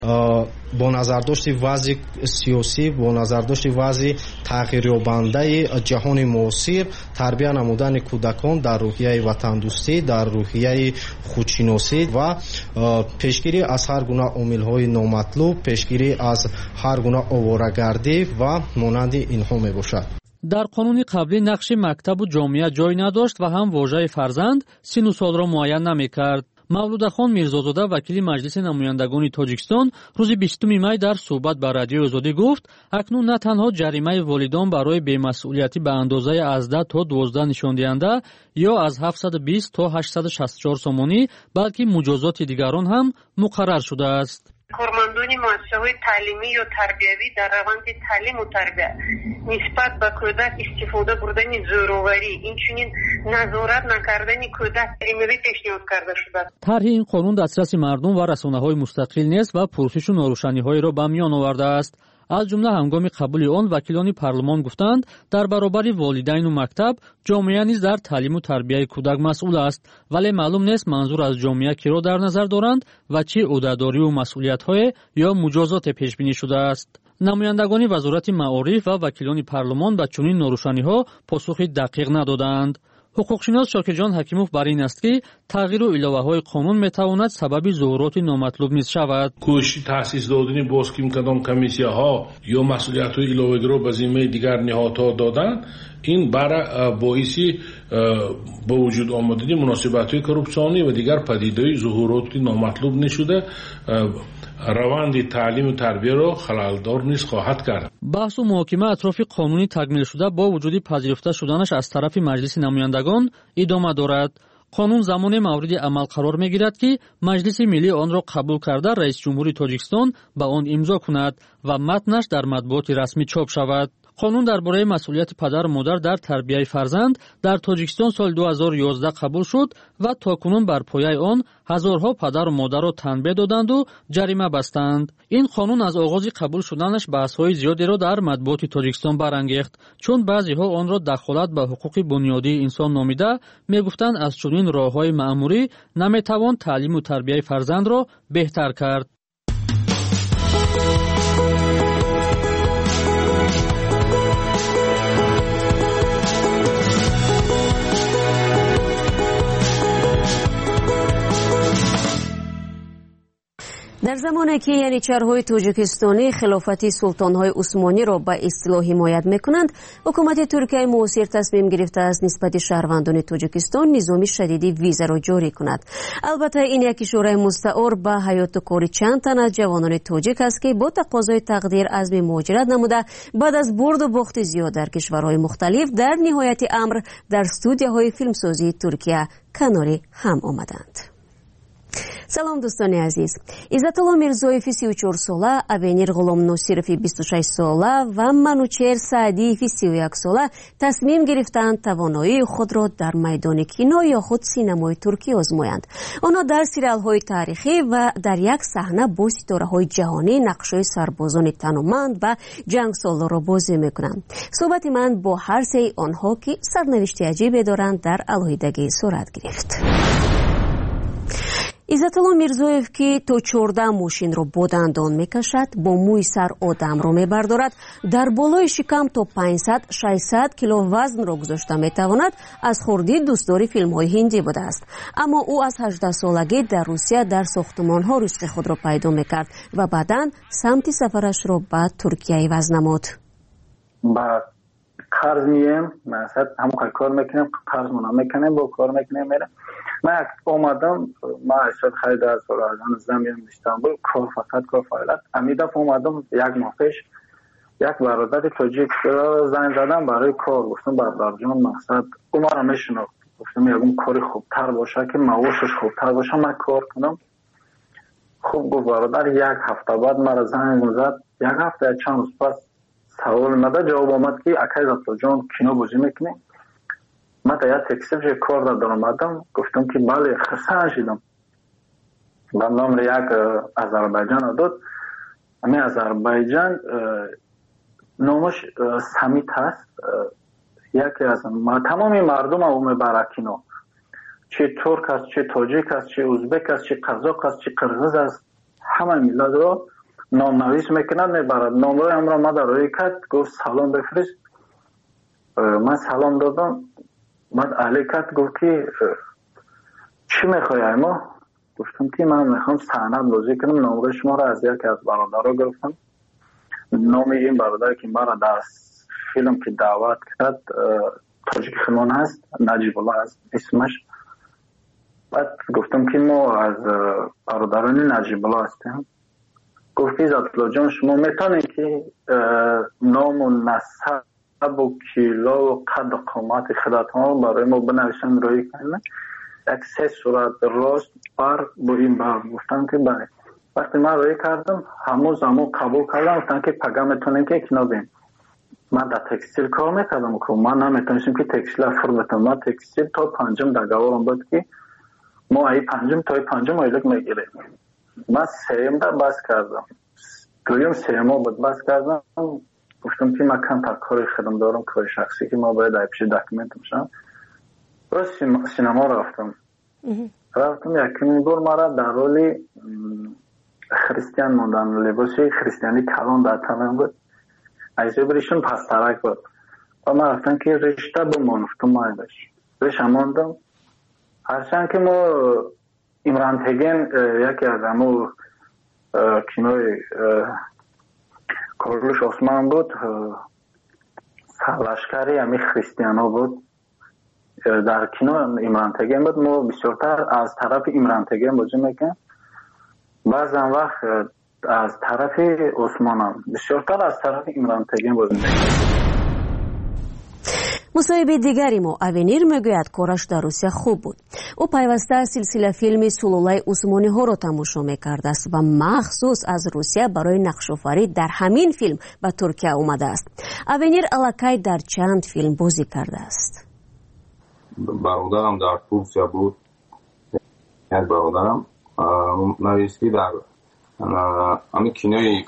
با نظرداشت وضع سیاسی، با نظرداشت وضع تغییریابنده جهان معاصر، تربیت نمودن کودکان در روحیه وطندوستی، در روحیه خودشناسی و پیشگیری از هر گونه عامل‌های نامطلوب، پیشگیری از هر گونه آواره‌گردی و مانند اینها میباشد. در قانون قبلی نقش مکتب و جامعه جای نداشت و هم واژه فرزند سن و سال را معین نمی‌کرد. мавлудахон мирзозода вакили маҷлиси намояндагони тоҷикистон рӯзи 20 май дар суҳбат ба радиои озодӣ гуфт акнун на танҳо ҷаримаи волидон барои бемасъулиятӣ ба андозаи аз 10 то 12 нишондиҳанда ё аз 720 то 864 сомонӣ балки муҷозоти дигарон ҳам муқаррар шудааст. کارمندان مؤسسه‌های تعلیمی یا تربیوی در روند تعلیم و تربیت نسبت به کودک استفاده بردن زوراوری اینچنین نظارت نکردن کودک عملی پیشنهاد کرده شده. طرح این قانون دسترس مردم و رسانه‌های مستقل نیست و پرسش و ناروشنی‌هایی را به میان آورده است. از جمله هنگام قبول آن وکیلان پارلمان گفتند در برابر والدین و مکتب جامعه نیز در تعلیم و تربیت کودک مسئول است ولی معلوم نیست منظور از جامعه کی را در نظر دارند و چه عهده‌داری و مسئولیت‌های یا مجازات پیش بینی شده است. نمایندگان وزارت معارف و وکیلان پارلمان به چنین ناروشنی‌ها پاسخی دقیق ندادند. حقوقشناس شاکرجان حکیموف بر این است که تغییر و الоваҳои قانون میتواند سبب ظهورات نامطلوب نیز شود. کوشش تأسیس دادن بازکیم کدام کمیسیاها یا مسئولیت‌های الоваги را به ذمه دیگر نهادها دادن این برای باعثی با وجود آمدن مناسبت‌های کورپسیونی و دیگر پدیده‌های ظهورات نامطلوب نشده روند تعلیم و تربیت را خللدار نیز خواهد کرد. بحث و محاکمه اطراف قانونی تکمیل شده با وجود پذیرفته شدنش از طرف مجلس نمایندگان ادامه دارد. قانون زمان مورد عمل قرار میگیرد که مجلس ملی آن را قبول کرده رئیس جمهوری تاجیکستان به آن امضا کند و متنش در مطبوعات رسمی چاپ شود. قانون درباره مسئولیت پدر و مادر در تربیت فرزند در تاجیکستان سال 2011 قبول شد و تاکنون بر پایه آن هزارها پدر و مادر را تنبیه دادند و جریمه بستند. این قانون از آغاز قبول شدنش بحث‌های زیادی را در مطبوعات تاجیکستان برانگیخت چون بعضی‌ها آن را دخالت به حقوق بنیادی انسان نامیده می‌گفتند از چنین راه‌های مأموری نمی‌توان تعلیم و تربیت فرزند را بهتر کرد. در زمانی که یعنیچرهای توجیکستانی خلافتی سلطانهای عثمانی را به اصطلاح حمایت میکنند، حکومت ترکیه معاصر تصمیم گرفته است نسبت شهروندان توجیکستان نظام شدیدی ویزا را جاری کند. البته این یک اشاره مستعار به حیات و کار چند تن از جوانان توجیک است که با تقاضای تقدیر عزم مهاجرت نموده بعد از برد و باخت زیاد در کشورهای مختلف در نهایت امر در استودیوهای فیلمسازی ترکیه کنار هم آمدند. سلام دوستان عزیز. عزتالله میرزویف 34 ساله، اوینیر غلام ناصرов 26 ساله و منوچهر سعدی 31 ساله تصمیم گرفتند توانایی خود را در میدان کینو یا خود سینمای ترکی آزمایند. آنها در سریال‌های تاریخی و در یک صحنه با ستاره‌های جهانی نقش‌های سربازان تنومند و جنگسالار را بازی می‌کنند. صحبت من با هر سه آنها که سرنوشت عجیبی دارند در علیحدگی صورت گرفت. عزتالله میرزویف که تا 14 ماشین را با دندان میکشد، با موی سر آدم را میبردارد، در بالای شکم تا 500-600 کیلو وزن را گذاشته میتواند، از خردی دوستدار فیلم های هندی بوده است. اما او از 18 سالگی در روسیه در ساختمان ها رزق خود را پیدا میکرد و بعداً سمت سفرش را به ترکیه عوض نمود. با قرض میم، مثلا همون کار میکنیم، قرض منا میکنیم، با کار میکنیم میرم. من اومدم، من اشتاد خیلی از سال از زمین استانبول کار فقط کار فعالیت. امی دفعه اومدم یک ماه پیش یک برادر تاجیک زنگ زدم برای کار، گفتم برادر جان مقصد او مرا میشناخت، گفتم یکم کاری خوبتر باشه که معاشش خوبتر باشه من کار کنم. خوب گفت برادر. یک هفته بعد مرا زنگ زد، یک هفته چند روز پس سوال مده جواب آمد که اکای رفتار جان کینو بازی میکنی؟ من تا یک تکسیب کار در آمدم، گفتم که بله خسته شدم. به نام یک آذربایجان داد. همین آذربایجان نامش سمیت هست، یکی از تمامی مردم او میبره کینو، چه ترک است، چه تاجیک است، چه ازبک است، چه قزاق است، چه قرغیز است، همه ملت را نام‌نویس میکند میبرد. نامرو هم را ما در روی کرد، گفت سلام بفرست. من سلام دادم، بعد علی کرد گفت که چی میخوای ما؟ گفتم که من میخوام صحنه بازی کنم. نامرو شما را از یکی از برادرها گرفتم. نام این برادر که مرا در فیلم که دعوت کرد تاجیک خانان هست، نجیب الله هست اسمش. بعد گفتم که ما از برادران نجیب الله هستیم. گفت که عزت الله جان شما میتونید که نام و نسب و کیلو و قد و قامت خودتان برای ما بنویسن روی کنید. یک 3 صورت راست بر با این بر. گفتم که بله. وقتی من روی کردم همون قبول کردم. گفتن که پگه میتونیم که اکنو بیم. من در تکستیل کار میکردم که من نمیتونستم که تکستیل افر بتونم. من تکستیل تا 5 در گوارم بود که ما ای 5 تا 5 ایلک میگیریم. من 3 در بس کردم. دویم 3 بود بس کردم. گفتم که من کم تا کار خودم دارم، کار شخصی که ما باید پیش داکیومنت میشم. راست سینما رفتم یکی بار مرا در رول خریستیان موندن، لباسی خریستیانی کلان در تنم بود. ایزه بریشون پسترک بود و من رفتم که رشته بمانم. تو مایدش رشته ماندم. هرچند که ما امران تگین یکی از همو کینوی کارلوش عثمان بود، سرلشکری همی خریستیانا بود. در کینو امران تگین بود. ما بسیارتر از طرف امران تگین بازی میکنم، بعضا وقت از طرف عثمانم، بسیارتر از طرف امران تگین بازی میکنم. مصاحبه دیگری ما авенир میگوید کارش در روسیه خوب بود. او پیوسته سلسله فیلم سلولای عثمانی ها را تماشا میکرده است و مخصوص از روسیه برای نقش‌آفرینی در همین فیلم به ترکیه آمده است. авенир الکی در چند فیلم بازی کرده است. برادرم در ترکیه بود. یک برادرم نویسی در همین کینوی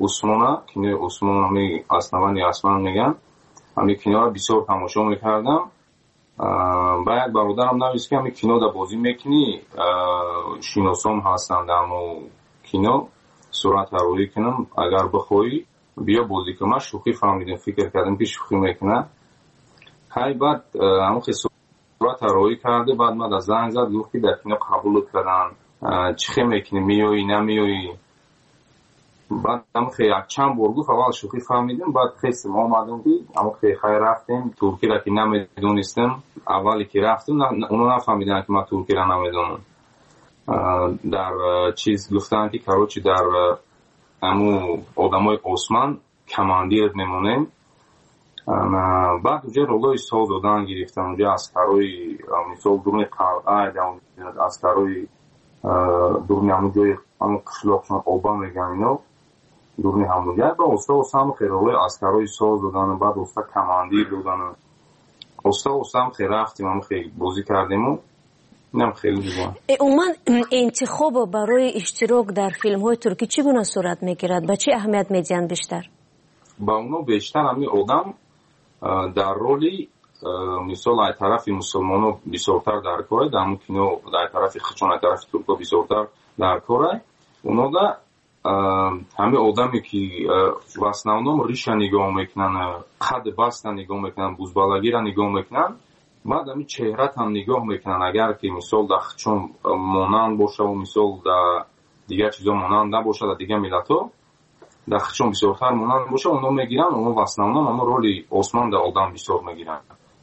عثمانی اسنوانی اسمان میگن. همین کینو را بسیار تماشا میکردم. باید برادرم نویسی که همین کینو در بازی میکنی شیناسام هستند همون کینو صورت روی کنم اگر بخوایی بیا بازی کنم. شوخی فهمیدم، فکر کردم که شوخی میکنه. های بعد همون صورت روی کرده. بعد من از زنگ زد گفت که در کینو قبول کردن چی میکنی، میایی نمیایی. بعد هم خیلی چند بار گفت اول شوخی فهمیدیم. بعد خیلی ما آمدیم اما خیلی رفتیم ترکی را که نمیدونستم. اولی که رفتیم اونو نفهمیدن که ما ترکی را نمیدونم. در چیز گفتن که کاروچی در همو آدمای عثمان کماندیر میمونیم. بعد اونجا رولای سال دادن گرفتن. اونجا اسکرای مثال دورنی قلعه اسکرای دورنی همون جای همون قشلاقشان آبا میگن اینا دورنی همون جای با استا هم خیلی رولای اسکرای سال دادن. بعد استا کماندیر دادن. استا هم خیلی رفتیم هم خیلی بازی کردیم و اینم خیلی دیگه. عموما انتخاب برای اشتراک در فیلم های ترکی چگونه صورت میگیرد؟ به چه اهمیت میدین بیشتر؟ با اونو بیشتر همین آدم در رولی مثال از طرف مسلمانو بسیارتر در کاره، در همون کینو در طرف خچون از طرف ترکا بسیارتر در کاره. اونا دا همه آدمی که в основном ریشه نگاه میکنن، قد بست نگاه میکنن، بوزبالگی را نگاه میکنن. بعد همین چهرت هم نگاه میکنن. اگر که مثال در خچون مانند باشه و مثال در دیگر چیزا مانند نباشه در دیگر ملت ها در خچون بسیارتر مانند باشه اونا میگیرن. اونا в основном اما رولی عثمان در آدم بسیار میگیرن.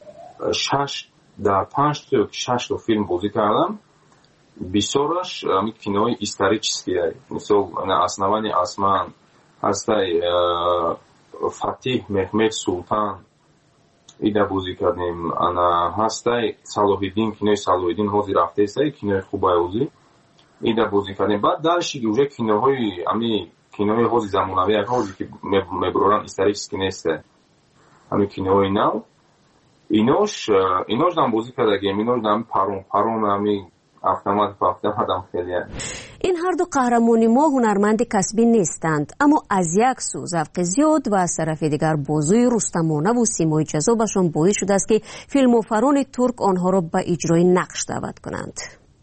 5 تا 6 تا فیلم بازی کردم. بسیارش همین کینوی історические. مثال اسنوانی اسمان هسته فاتح محمد سلطان ایده بازی کردیم. انا هسته صلاح‌الدین کینوی صلاح‌الدین حاضر رفته است کینوی خوبه اوزی ایده بازی کردیم. بعد درش دیگه کینوهای همین کینوی حاضر زمانوی حاضر که میبرن історический نیست. همین کینوی نو اینوش دام بازی کردیم. اینوش دام پارون همین автомат هم خیلی. این هر دو قهرمان ما هنرمند کسبی نیستند، اما از یک سو ذوق زیاد و از طرف دیگر بازوی رستمانه و سیمای جذابشان باعث شده است که فیلم‌آفران ترک آنها را به اجرای نقش دعوت کنند.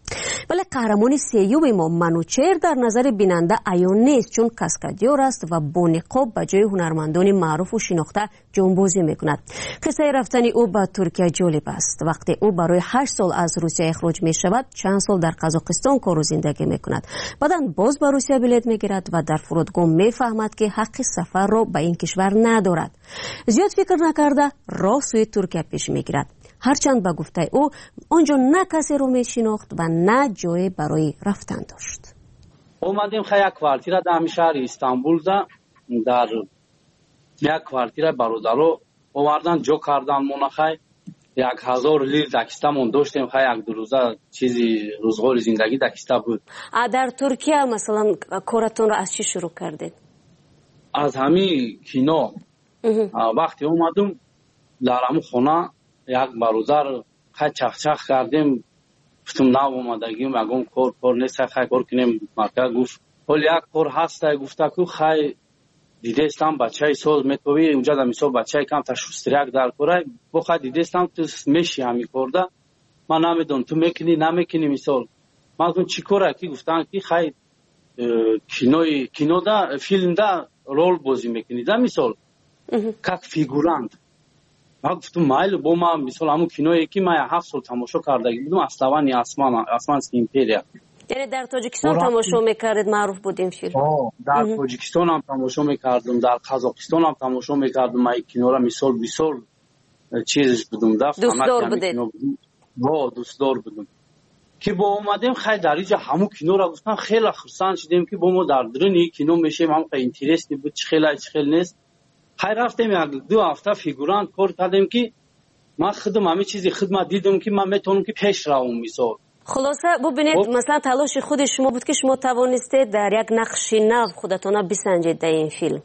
ولی قهرمان سیوم ما منوچهر در نظر بیننده عیان نیست، چون کاسکادیور است و با نقاب به جای هنرمندان معروف و شناخته جانبازی میکند. قصه رفتن او به ترکیه جالب است. وقتی او برای 8 سال از روسیه اخراج می شود، چند سال در قزاقستان کار و زندگی میکند. بعدا باز به روسیه بلیط میگیرد و در فرودگاه میفهمد که حق سفر را به این کشور ندارد. زیاد فکر نکرده راه سوی ترکیه پیش میگیرد. هرچند به گفته او آنجا نه کسی رو میشناخت و نه جای برای رفتن داشت. اومدیم خیلی یک کوارتیر در شهر استانبول در یک کوارتیر برادرو آوردن جو کردن منخای 1000 لیر دکستمون داشتیم. خیلی یک دو روزه چیزی روزگار زندگی دکسته بود. در ترکیه مثلا کارتون رو از چی شروع کردید؟ از همین کینو. وقتی اومدم در همون خونه یک برادر خیلی چخچخ کردیم، گفتم نه اومدگیم اگم کار نیست، خیلی کار کنیم. مرکز گفت ولی یک کار هست، گفته که خیلی دیده استم بچه سال میتوی اونجا در مثال بچه کم تا شستریک در کاره بخواه دیده استم تو میشی همی کرده. من نمیدونم تو میکنی نمیکنی. مثال من گفتم چی کاره که گفتن که خیلی کینو دا فیلم دا رول بازی میکنی دا مثال کک فیگورانت. من گفتم مایل با ما مثال همون کینویی که من 7 سال تماشا کرده بودم، اسلوانی آسمانسکی ایمپریا. یعنی در تاجیکستان تماشا میکردید؟ معروف بود این فیلم؟ در تاجیکستان هم تماشا میکردم، در قزاقستان هم تماشا میکردم. من کینو را مثال بیسال چیزش بودم، دوستدار بودید؟ دوستدار بودم که با اومدیم خیلی در اینجا همون کینو را گفتم خیلی خرسند شدیم که با ما در درنی کینو میشیم. هم خیلی اینترستی بود، خیلی نیست. خیلی رفتیم یک 2 هفته فیگورانت کار کردیم که من خودم همه چیزی خدمت دیدم که من میتونم که پیش روم. مثال خلاصه ببینید مثلا تلاش خود شما بود که شما توانستید در یک نقش نو خودتون بسنجید در این فیلم.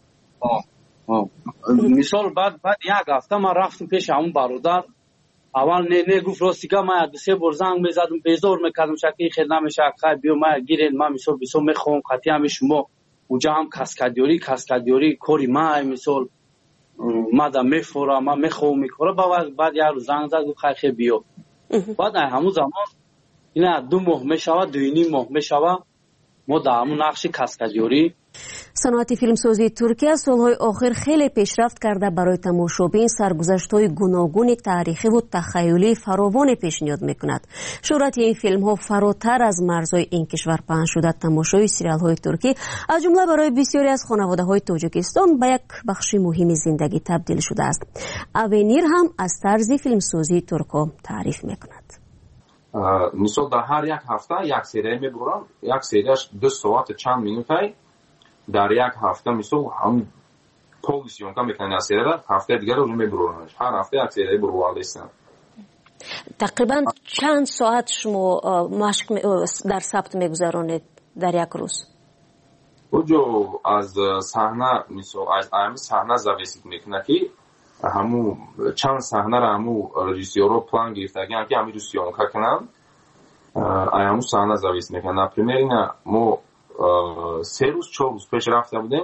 مثال بعد یک هفته من رفتم پیش همون برادر. اول نه گفت راستی که من 2-3 بار زنگ میزدم بیزار میکردم شکی خیلی نمیشه خیلی بیو من گیرین من مثال بیسو میخوام خطی همه شما اونجا هم کاسکادیوری کوری من مثال مادام میفورم من میخوام میکره. بعد یه روز زنگ زد گفت خیلی بیو. بعد همون زمان اینا 2 ماه میشود 2.5 ماه میشود ما در همون نقش کاسکادیوری. صنعت فیلمسازی ترکیه سالهای آخر خیلی پیشرفت کرده. برای تماشابین سرگذشت‌های گوناگون تاریخی و تخیلی فراوان پیشنهاد میکند. شهرت این فیلم ها فراتر از مرزهای این کشور پهن شده. تماشای سریال های ترکی از جمله برای بسیاری از خانواده های تاجیکستان به یک بخش مهم زندگی تبدیل شده است. اونیر هم از طرز فیلمسازی ترکا تعریف میکند. مثلا در هر یک هفته یک سری میبرم، یک سریش 2 ساعت چند مینوتی. در یک هفته مثلا هم پوزیشن کم میکنن از سری هفته دیگر رو میبرونش. هر هفته یک سری برواله هستن. تقریبا چند ساعت شما مشق در ثبت میگذرانید در یک روز؟ اوجو از صحنه مثلا از امی صحنه زاویه میکنه که همو چند صحنه را همو رژیسورو پلان گرفتگی که همین روسیون کار کنن همو صحنه زاویه میکنن. نپریمیر اینا ما 3 روز 4 روز پیش رفته بودیم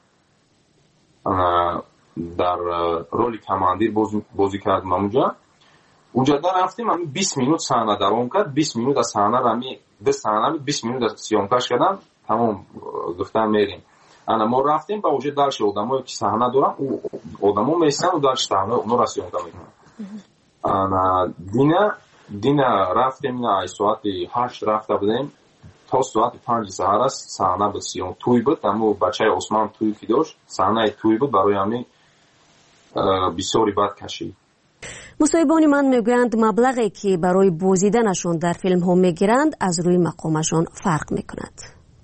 در رولی کماندیر بازی کردیم. اونجا در رفتیم همین 20 minut صحنه دوام کرد. 20 minut از صحنه را می 2 صحنه 20 minut از سیونکاش کردن تمام گفتن میریم. انا ما رفتیم با وجود درش آدمایی که صحنه دارن او آدمو میسن و درش صحنه اونو را سیونکا میکنن. انا دینا رفتیم نه ساعت 8 رفته بودیم تا ساعت 5 سحر است صحنه بسیار توی بود. اما بچه عثمان توی که داشت صحنه توی بود برای همین بسیاری بد کشید. مصاحبان من میگویند مبلغی که برای بازدیدنشون در فیلم ها میگیرند از روی مقامشون فرق میکند.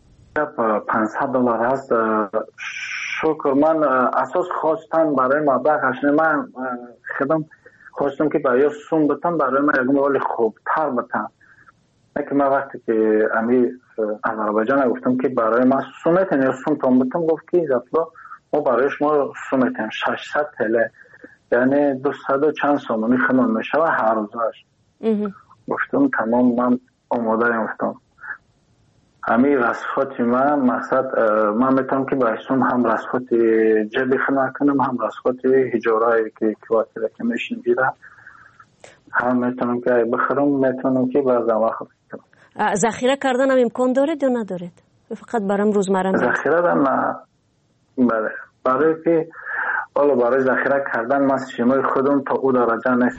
$500 هست. شکر من اساس خواستم برای مبلغش من خودم خواستم که برای سوم بتم برای من یک مالی خوب تر بتم. که من وقتی که امی آذربایجان گفتم که برای من سومتن یا سوم تام بتم گفت که زفلا ما برای شما سومتن 600 تله یعنی 200 و چند سومونی خنون میشه و هر روزش. گفتم تمام من آماده گفتم همین رسخاتی من مقصد من میتونم که بایستم هم رسخاتی جبی خنه کنم هم رسخاتی هجارهایی که کواتیره که میشن بیره هم میتونم که بخرم میتونم که بعضا وقت کنم. ذخیره کردن هم امکان دارید یا ندارید؟ فقط برام روزمره ذخیره نه. بله، برای که حالا برای ذخیره کردن من شیمای خودم تا او درجه نیست.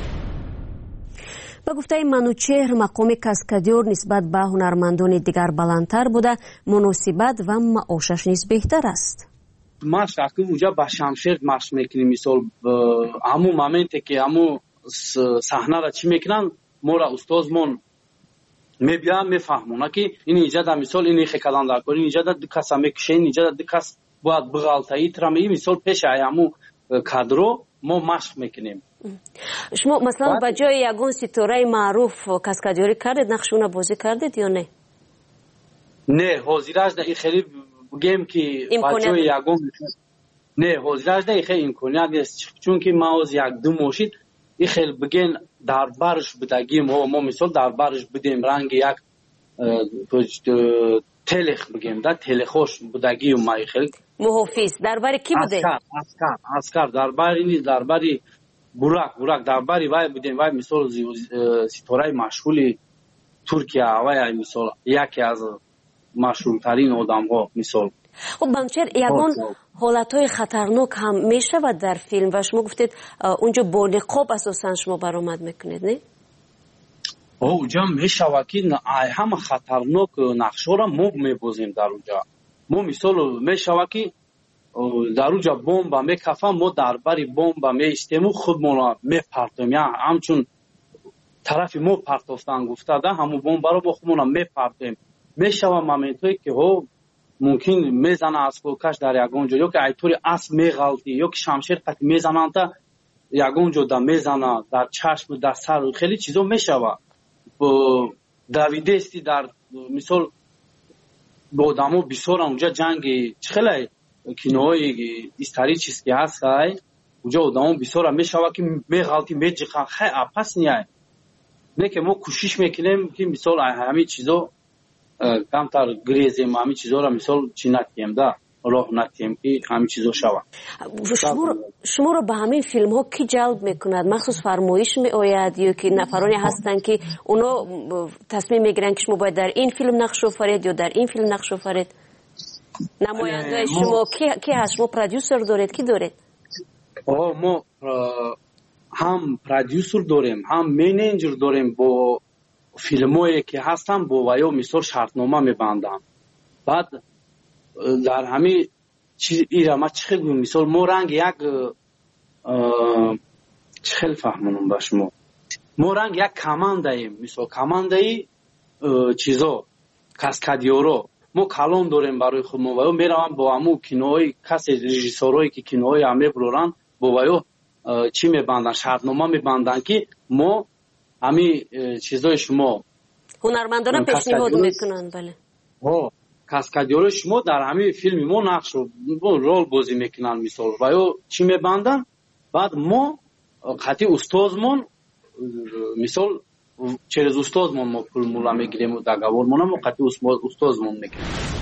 به گفته منوچهر مقام کاسکادیور نسبت به هنرمندان دیگر بلندتر بوده، مناسبت و معاشش نیز بهتر است. ما شاکی اونجا با شمشیر مشق میکنیم. مثال همون مومنتی که همون صحنه را چی میکنن ما را استادمون میبیان میفهمونه که این اینجا در مثال این خیکلان در کنی اینجا در دو کس هم میکشین، اینجا در دو کس باید بغالتایی ترمی مثال پیش همون کادرو ما مشق میکنیم. شما مثلا با جای یگون ستاره معروف کاسکادیوری کردید، نقشونه بازی کردید یا نه؟ نه حاضرش نه. این خیلی بگیم که با جای یگون نه حاضرش نه، خیلی امکانیت نیست، چون که ما از یک دو ماشین این خیلی بگین در برش بدگیم ما مثال در برش بدیم رنگ یک تلخ بگیم در تلخوش بدگیم ما خیلی محافظ در باری کی بوده؟ اسکر در باری نیست، در باری براک در باری وای بدیم. وای مثال ستاره مشهوری ترکیه وای مثال یکی از مشهورترین آدم ها مثال. خب منوچهر یگان حالتهای خطرناک هم میشود در فیلم و شما گفتید اونجا با نقاب اساسا شما برآمد میکنید نه؟ اونجا میشود که همه خطرناک نقشه را ما میبازیم در اونجا. ما مثال میشود که در اونجا بمب میکفم، ما در بری بمب میستیم خودمون میپرتیم، یعنی همچون طرف ما پرتافتن گفته ده همون بمب رو با خودمون میپرتیم. میشود مومنتایی که ممکن میزنه از کوکش در یگونجا یا که ایطوری اسب میغلطی یا که شمشیر قطع میزنن تا یگونجا در میزنه در چشم در سر خیلی چیزا میشود. دویدستی در مثال با آدمو بسیار اونجا جنگ خیلی کینوهای استاری چیز که هست اونجا آدمو بسیار میشود که میغلطی میجقن خیلی اپس نیه نه که ما کوشش میکنیم که مثال همه چیزا کمتر گریزیم، همه چیزا را مثال چی نتیم ده راه نتیم که همه چیزا شود. شما رو به همین فیلم ها کی جلب میکند؟ مخصوص فرمایش می آید یا که نفرانی هستن که اونا تصمیم میگیرن که شما باید در این فیلم نقش آفرید یا در این فیلم نقش آفرید؟ نماینده شما کی هست؟ شما پرودیوسر دارید؟ کی دارید؟ ما هم پرودیوسر داریم هم منیجر داریم. با فیلمایی که هستن با وایو مثال شرطنامه میبندم. بعد در همه چیز ایرا ما چه گویم مثال ما رنگ یک چه فهمونم باش ما رنگ یک کمانداییم. مثال کماندایی چیزا کاسکادیورو ما کلان داریم برای خودمون وایو میروم با همو کینوهای کسی رژیسورایی که کینوهای همه برورن با وایو چی میبندن شرطنامه میبندن که ما همین چیزای شما هنرمندان پیشنهاد میکنن. بله کاسکادیور شما در همین فیلم ما نقش و رول بازی میکنن مثال و یا چی میبندن. بعد ما قطعی استادمون مثال چرز استادمون ما پول مولا میگیریم و دگاورمون ما قطعی استادمون میگیریم.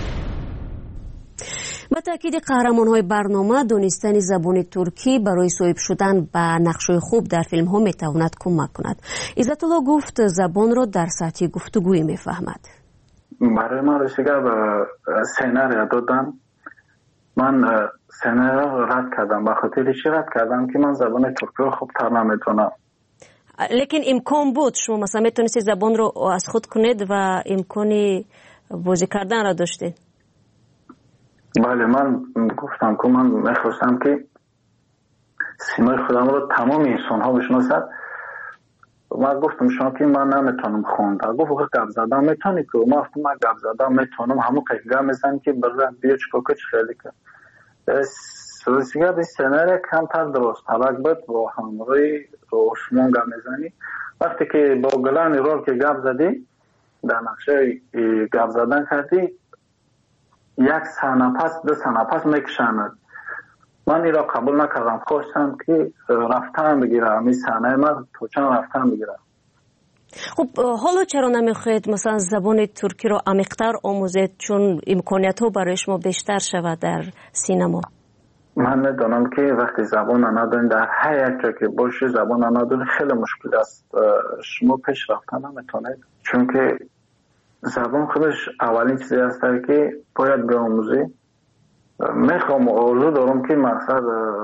با تاکید قهرمان‌های برنامه دانستن زبان ترکی برای صاحب شدن به نقش‌های خوب در فیلم‌ها میتواند کمک کند. عزت الله گفت زبان را در سطح گفتگویی میفهمد. برای من رسیده به سیناریا دادن. من سیناریا رد کردم. به خاطر چی رد کردم که من زبان ترکی رو خوب تر نمیتونم. لیکن امکان بود شما مثلا میتونستید زبان رو از خود کنید و امکانی بازی کردن را داشتید؟ بله من گفتم که من میخواستم که سیمای خودم رو تمام انسان ها بشناسد. من گفتم شما که من نمیتونم خوندم. گفت گپ زدن میتونی که ما گفتم من گپ زدن میتونم همون قیقه میزنم که برای بیاچ کوکچ خیلی که سوزیگه به سیناریا کمتر درست حلق بود با همروی روشمون گپ میزنی. وقتی که با گلان رول که گپ زدی در نقشه گپ زدن کردی یک سنه پس دو سنه پس میکشند. من این را قبول نکردم. خواستم که رفتن بگیرم این سنه من تو چند رفتن بگیرم. خب حالا چرا نمیخواید مثلا زبان ترکی رو عمیق‌تر آموزید چون امکانیت ها برای شما بیشتر شود در سینما؟ من میدونم که وقتی زبان ندارین در هر یک جا که باشی زبان ندارین خیلی مشکل است. شما پیش رفتن نمیتونید چون که زبان خودش اولین چیزی هست که باید بیاموزی. میخوام آرزو دارم که مقصد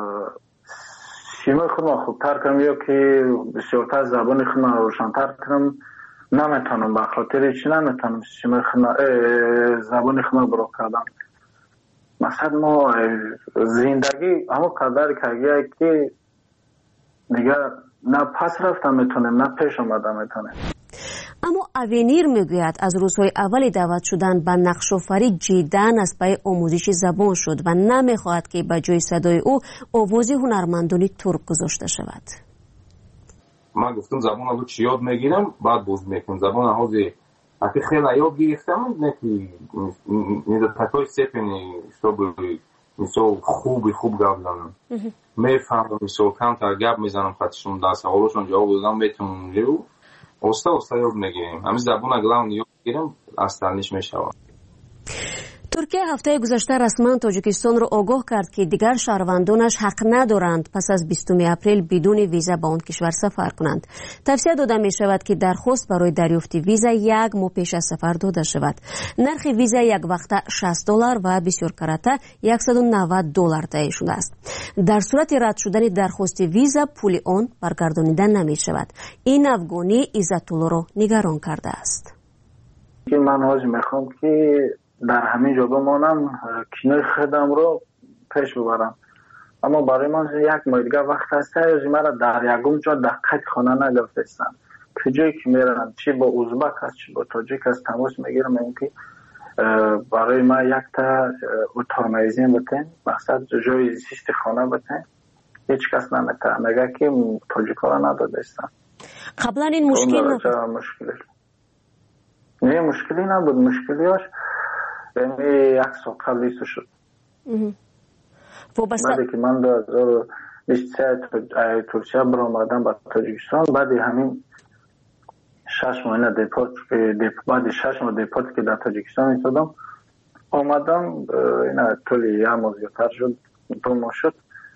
شیمه خودم خوبتر کنم یا که بسیارتر زبان خودم روشنتر کنم. نمیتونم به خاطر چی نمیتونم زبان خودم برو کردم. مثلا ما زندگی همون قدر کردیم که دیگه نه پس رفتم میتونم نه پیش آمدم میتونم. اما اوینیر میگوید از روزهای اولی دعوت شدن به نقش‌آفری جداً از پای آموزش زبان شد و نمیخواهد که به جای صدای او آواز هنرمندان ترک گذاشته شود. من گفتم زبان رو چی یاد میگیرم بعد باز میکنم زبان حوزه اگه خیلی یاد گرفتم نکی نیده تکای سپنی مثل خوب گفتم میفهمم مثل کم تا گپ میزنم خطشون دست حالشون جواب دادم بهتون رو استا یاد میگیریم همین زبان اگه اون یاد گیرم اصلنیش میشوم. ترکیه هفته گذشته رسما تاجیکستان را آگاه کرد که دیگر شهروندانش حق ندارند پس از 20 اپریل بدون ویزا به آن کشور سفر کنند. توصیه داده می شود که درخواست برای دریافت ویزا یک ماه پیش از سفر داده شود. نرخ ویزا یک وقته $60 و بسیار کرته $190 تعیین شده است. در صورت رد شدن درخواست ویزا پول آن برگردانیده نمی شود. این افغانی عزت‌الله را نگران کرده است. من حاج میخوام که در همین جا بمانم کینه خودم رو پیش ببرم، اما برای من یک ماه دیگه وقت هست که مرا در یکم جا دقیق خانه نگرفتم که جایی که میرم چی با ازبک هست چی با تاجیک هست تماس میگیرم اینکه برای ما یک تا اتارمایزین بتین مقصد جای زیست خانه بتین هیچ کس نمیتونه مگه که تاجیک ها را نداده استم. قبلا این مشکل نه مشکلی نبود، مشکلیاش یعنی یک سال قبل ایسو شد. بعدی که من 2023 ترکیه برآمدم به تاجیکستان بعد همین 6 ماه بعد 6 ماه دیپورت که در تاجیکستان ایستادم آمدم این طولی یک ماه زیادتر شد 2 ماه شد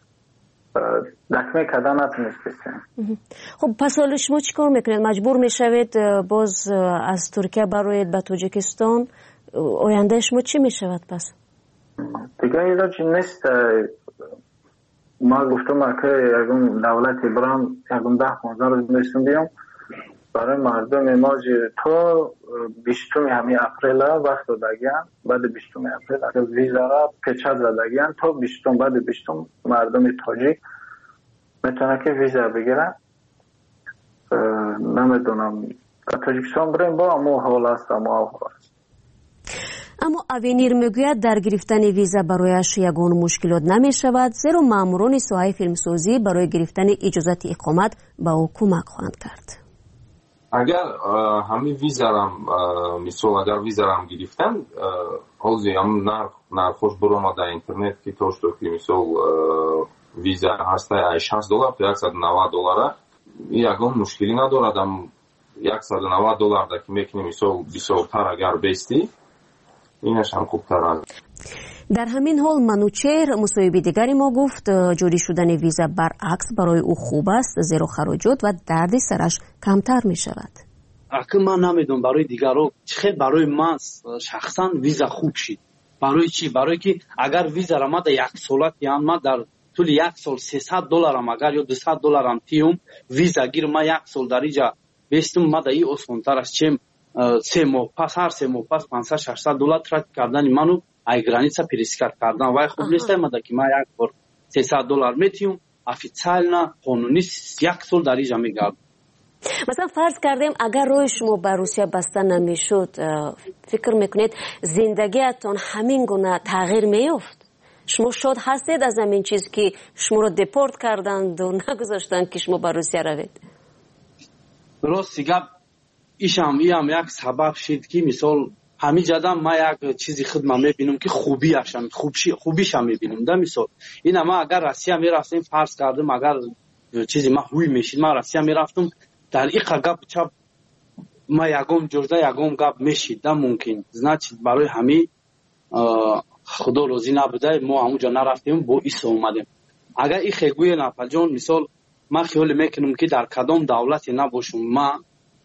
دکمه کردن نتونستیم. خب پس حالا شما چی کار میکنید؟ مجبور میشوید باز از ترکیه برایید به تاجیکستان؟ آینده شما چی میشود پس؟ دیگه ایلاجی نیست. ما گفتم که یکم دولتی برام یکم 10-15 روز میستم بیام برای مردم ماجی تو 20 همین اپریل وقت دادگیان بعد 20 اپریل ویزا را پیچه زدگیان تا 20 بعد 20 مردم تاجیک میتونه که ویزا بگیرن. نمیدونم تاجیکستان بریم با اما حال است اما اوینیر میگوید در گرفتن ویزا برایش یگان مشکلات نمی شود زیرا ماموران ساحه فیلمسازی برای گرفتن اجازت اقامت به او کمک خواهند کرد. اگر همین ویزا اگر ویزا گرفتن حاضی هم نرخوش برآمد در اینترنت که توش تو که مثال ویزا هسته $60 تا $190 یگان مشکلی ندارد. هم $190 در که میکنی مثال بسیارتر اگر بیستی اینش هم خوبتر است. در همین حال منوچهر مصاحبه دیگری ما گفت جاری شدن ویزا برعکس برای او خوب است زیرا خراجات و درد سرش کمتر می شود. اصلا من نمیدونم برای دیگران چه برای من شخصا ویزا خوب شد. برای چی؟ برای که اگر ویزا را ما در یک سالت یا ما در طول یک سال $300 هم اگر یا $200 هم تیم ویزا گیر ما یک سال در اینجا بیستم ما در این آسان‌تر است چیم 3 ماه پس هر 3 ماه پس $500-600 ترک کردن منو ای گرانیسا پریسکار کردن وای خوب نیست مده که ما یک بار $300 میتیم افیциально قانونی 1 سال در اینجا میگردم. مثلا فرض کردیم اگر روی شما به روسیه بسته نمیشد فکر میکنید زندگیتون همین گونه تغییر میافت؟ شما شاد هستید از همین چیز که شما رو دیپورت کردند و نگذاشتند که شما به روسیه روید؟ راست گپ ایشم یک سبب شد که مثال همین جدا ما یک چیزی خدمت میبینم که خوبیش هم میبینم. در مثال این ما اگر روسیه میرفتیم فرض کردم اگر چیزی ما هوی میشید ما روسیه میرفتم در این گپ چپ ما یگم جرده یگم گپ میشید در ممکن значит برای همین خدا روزی نبوده ما اونجا نرفتیم با ایسا اومدیم. اگر این خیگوی نپجان مثال ما خیال میکنم که در کدام دولتی نباشم ما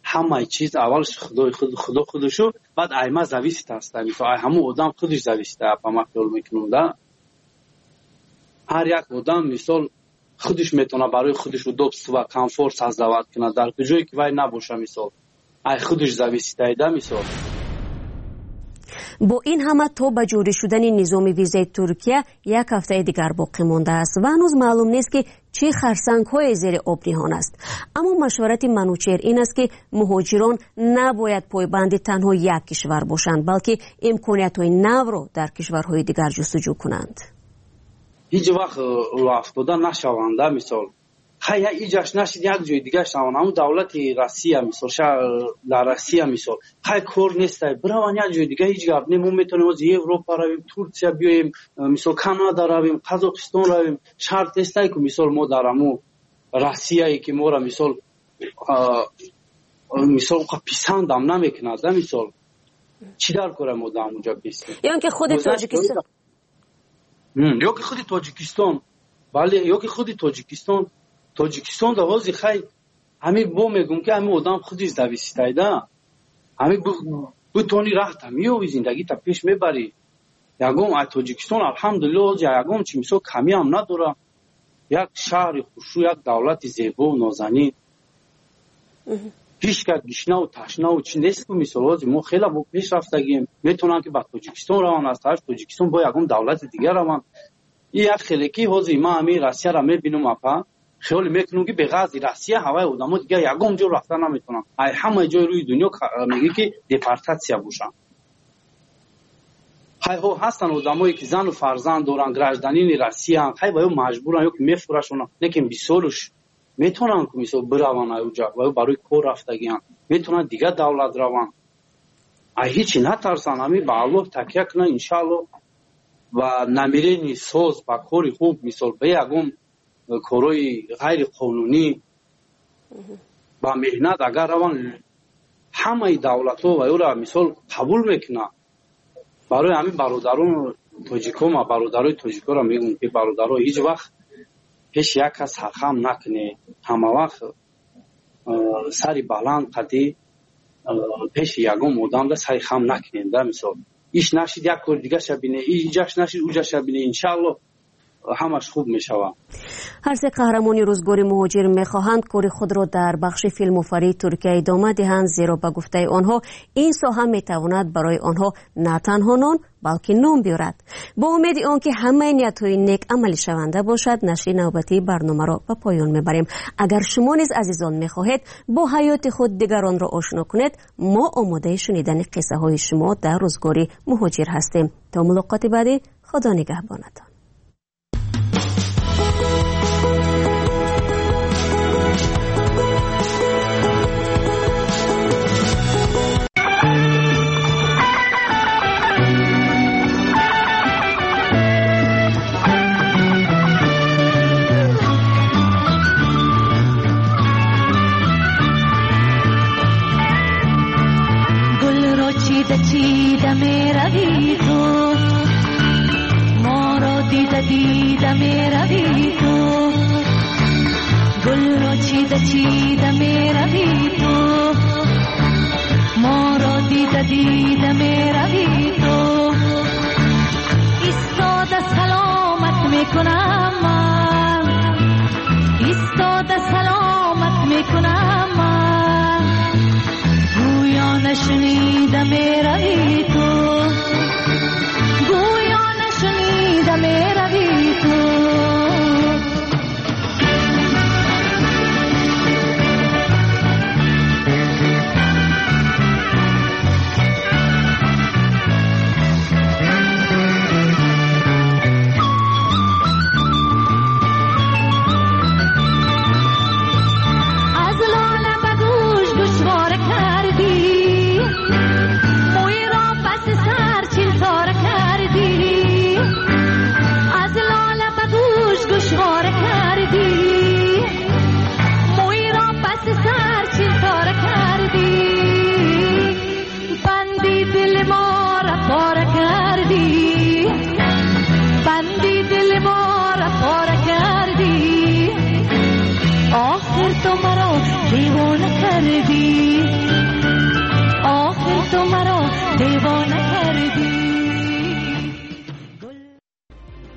همه چیز اولش خدا خودشو، بعد ایما زویست است. مثلا همون آدم خودش زویسته. اما خیال میکنم هر یک آدم مثال خودش میتونه برای خودش دوست و کامفورت سازد کنه در جایی که وای نباشه. مثال ای خودش زویسته ایده. مثال با این همه تا به جوری شدن نظام ویزای ترکیه یک هفته دیگر باقی مانده است و هنوز معلوم نیست که چه خرسنگ‌های زیر آب نهان است. اما مشورت منوچهر این است که مهاجران نباید پایبند تنها یک کشور باشند، بلکه امکانیت‌های نو را در کشورهای دیگر جستجو کنند. هیچ وقت افتاده نشونده. مثال خیلی ایجاش نشید یک جای دیگه شون. همون دولت روسیه مثال در روسیه مثال خیلی کار نیست برای یک جای دیگه هیچ گپ نمون میتونیم از اروپا رویم، ترکیه بیایم، مثال کانادا رویم، قزاقستان رویم. شرط نیست که مثال ما در همون روسیه که ما را مثال پسند هم نمیکند. مثال چی در کاره ما در اونجا بیستیم؟ یا که خود تاجیکستان یا که خود تاجیکستان بله یا که خود تاجیکستان در حوزه خیلی همین با میگم که همین آدم خودش زویسته ایده. همین بتونی رخت همیو زندگی تا پیش میبری. یکم تاجیکستان الحمدلله یکم چی مثال کمی هم نداره. یک شهر خوشو، یک دولت زیبا و نازنین. هیچ که گشنه و تشنه و چی نیست که مثال ما خیلی با پیش رفتگیم. میتونن که با تاجیکستان روان است. تاجیکستان با یکم دولت دیگر روان. این یک خیلی حوزه ما همین روسیه را میبینم اپا خیلی میکنم که به غاز روسیه هوای آدم‌ها دیگه یکم جور رفتن نمیتونن. ای همه جای روی دنیا میگه که دپارتاسیا باشن. ها هستن آدمایی که زن و فرزند دارن گراجدانین روسیه ان خیلی باید مجبورن یا که میفروشن لیکن بیسولش میتونن که مثلا بروان اونجا و برای کار رفتگیان میتونن دیگه دولت روان. ای هیچی نترسن. همین به الله تکیه کنن ان شاء الله و نمیرین سوز با کاری خوب مثال به یکم کارهای غیر قانونی با مهنت اگر روان همه دولت ها و او را مثال قبول میکنه. برای همین برادران تاجیکان و برادرای تاجیکان را میگم که برادرها هیچ وقت پیش یک کس حرخم نکنه. همه وقت سری بلند قدی پیش یکم آدم را سری خم نکنه. مثال ایش نشید یک کار دیگه شبینه، ایجاش نشید اوجا شبینه. انشالله همش خوب میشود. هر سه قهرمانی روزگار مهاجر میخواهند کار خود را در بخش فیلم‌آفرینی ترکیه ادامه دهند، زیرا به گفته آنها این ساحه میتواند برای آنها نه تنها نان بلکه نام بیارد. با امید آنکه همه نیت‌های نیک عملی شونده باشد، نشر نوبتی برنامه را به پایان میبریم. اگر شما نیز عزیزان میخواهید با حیات خود دیگران را آشنا کنید، ما آماده شنیدن قصه های شما در روزگار مهاجر هستیم. تا ملاقات بعدی، خدا نگهبانتان. چیده می روی تو، ما را دیده می روی تو. گل را چیده می روی تو، ما را دیده می روی تو. ایستاده سلامت می کنم من، ایستاده سلامت می کنم من. گویا نشنیده می